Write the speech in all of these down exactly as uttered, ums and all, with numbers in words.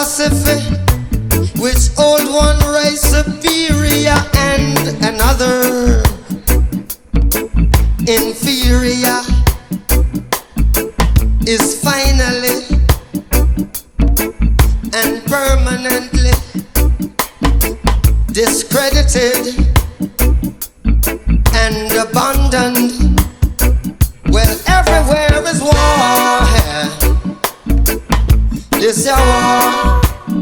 philosophy which old one race superior and another inferior is finally and permanently discredited and abandoned. Well, everywhere is war. This is war.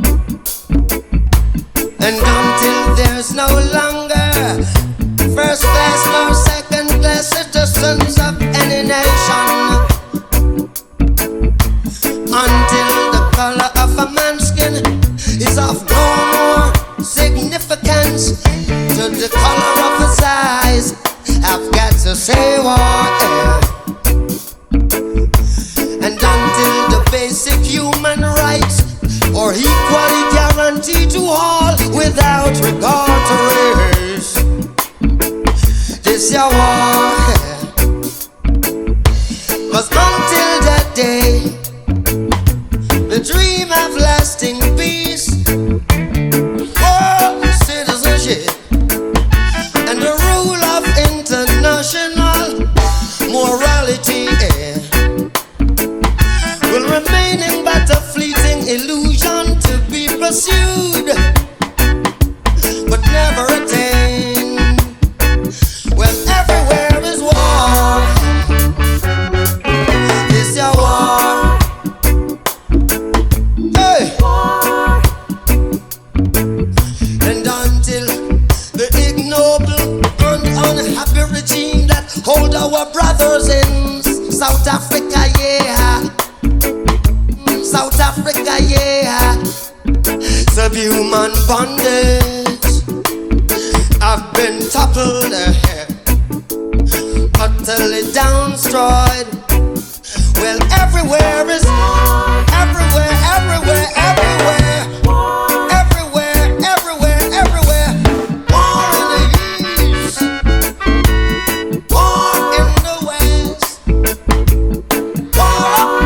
And until there's no longer first class nor second class citizens of any nation, until the color of a man's skin is of no more significance to the color of his eyes, I've got to say war. And until the basic human rights or equally guaranteed to all without regard to race, this your war. Cause until that day, the dream of lasting peace, oh, citizenship, and the rule of international morality eh, will remain in but a fleeting illusion to be pursued, but never attained. Well, everywhere is war. It's your war. Hey. And until the ignoble and unhappy regime that hold our brothers in South Africa, yeah, South Africa, yeah, subhuman bondage, I've been toppled, utterly downstroyed. Well, everywhere is, everywhere, everywhere, everywhere, everywhere, everywhere, everywhere. War in the east, war in the west, war up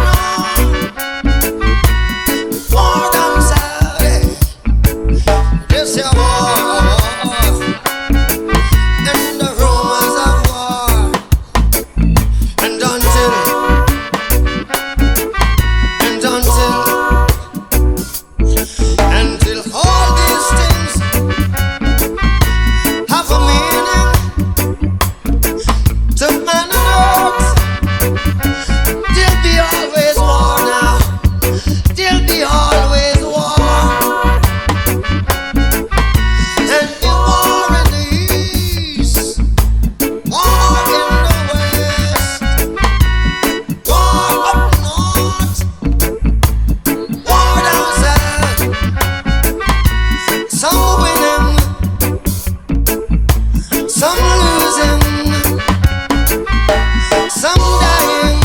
north, war down south. This your war, and the rumors of war, and until, and until, until all these things have a meaning to man and earth, there'll be always war now. There'll be always war. And the war in the east, war in the west, war up north, war down south. Some winning, some losing, some dying,